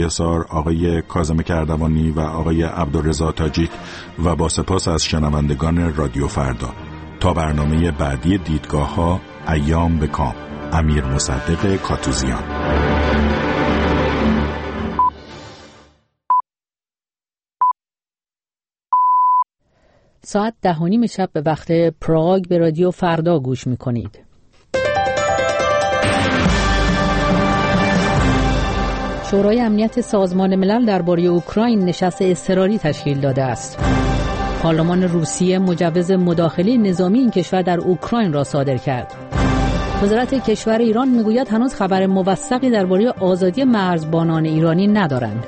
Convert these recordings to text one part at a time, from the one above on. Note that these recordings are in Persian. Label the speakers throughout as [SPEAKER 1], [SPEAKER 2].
[SPEAKER 1] یسار، آقای کاظم کردوانی و آقای عبدالرضا تاجیک و با سپاس از شنوندگان رادیو فردا. تا برنامه بعدی دیدگاه‌ها، ایام به کام. امیر مصدق کاتوزیان.
[SPEAKER 2] ساعت 10:30 شب به وقت پراگ به رادیو فردا گوش می‌کنید. شورای امنیت سازمان ملل درباره اوکراین نشست اضطراری تشکیل داده است. پارلمان روسیه مجوز مداخله نظامی این کشور در اوکراین را صادر کرد. وزارت کشور ایران میگوید هنوز خبر موثقی درباره آزادی مرزبانان ایرانی ندارند.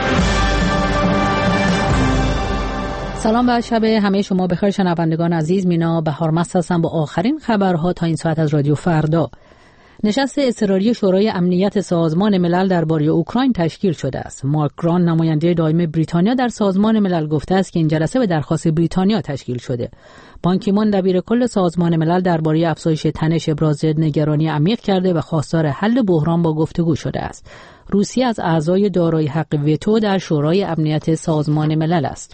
[SPEAKER 2] سلام و شب همه شما بخیر شنوندگان عزیز. مینا بهارمست هستم با آخرین خبرها تا این ساعت از رادیو فردا. نشست اضطراری شورای امنیت سازمان ملل درباره اوکراین تشکیل شده است. مارک گران نماینده دائم بریتانیا در سازمان ملل گفته است که این جلسه به درخواست بریتانیا تشکیل شده. بان کی مون دبیر کل سازمان ملل درباره افزایش تنش ابراز نگرانی عمیق کرده و خواستار حل بحران با گفتگو شده است. روسیه از اعضای دارای حق وتو در شورای امنیت سازمان ملل است.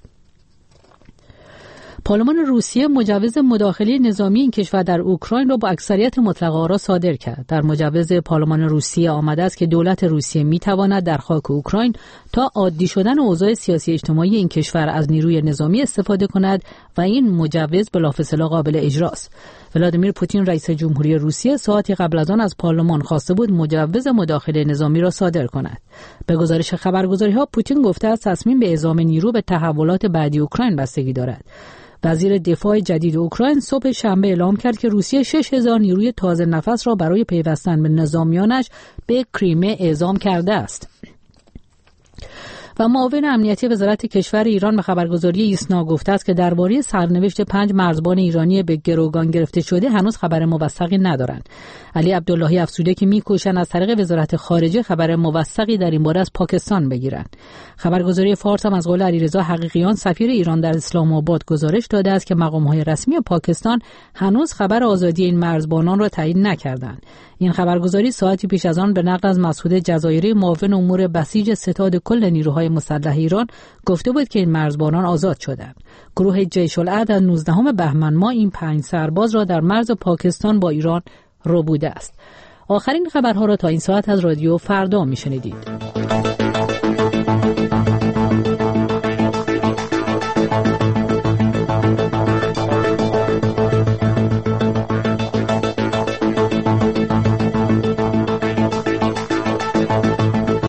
[SPEAKER 2] پارلمان روسیه مجوز مداخله نظامی این کشور در اوکراین را با اکثریت مطلق آرا صادر کرد. در مجوز پارلمان روسیه آمده است که دولت روسیه می‌تواند در خاک اوکراین تا عادی شدن اوضاع سیاسی اجتماعی این کشور از نیروی نظامی استفاده کند و این مجوز بلافاصله قابل اجراست. ولادیمیر پوتین رئیس جمهوری روسیه ساعتی قبل از آن از پارلمان خواسته بود مجوز مداخله نظامی را صادر کند. به گزارش خبرگزاری‌ها پوتین گفته است تصمیم به اعزام نیرو به تحولات بعدی اوکراین بستگی دارد. وزیر دفاع جدید اوکراین صبح شنبه اعلام کرد که روسیه 6000 نیروی تازه نفس را برای پیوستن به نظامیانش به کریمه اعزام کرده است. و معاون امنیتی وزارت کشور ایران به خبرگزاری ایسنا گفته است که درباره سرنوشت 5 مرزبان ایرانی به گروگان گرفته شده هنوز خبر موثقی ندارند. علی عبداللهی افزوده که می‌کوشند از طریق وزارت خارجه خبر موثقی در این باره از پاکستان بگیرند. خبرگزاری فارس هم از قول علیرضا حقیقیان سفیر ایران در اسلام آباد گزارش داده است که مقام‌های رسمی پاکستان هنوز خبر آزادی این مرزبانان را تایید نکردند. این خبرگزاری ساعتی پیش از آن به نقل از مسعود جزایری معاون امور بسیج ستاد کل نیروهای مسلح ایران گفته بود که این مرزبانان آزاد شدند. گروه جیش العدل از 19 بهمن ماه این 5 سرباز را در مرز پاکستان با ایران ربوده است. آخرین خبرها را تا این ساعت از رادیو فردا میشنیدید.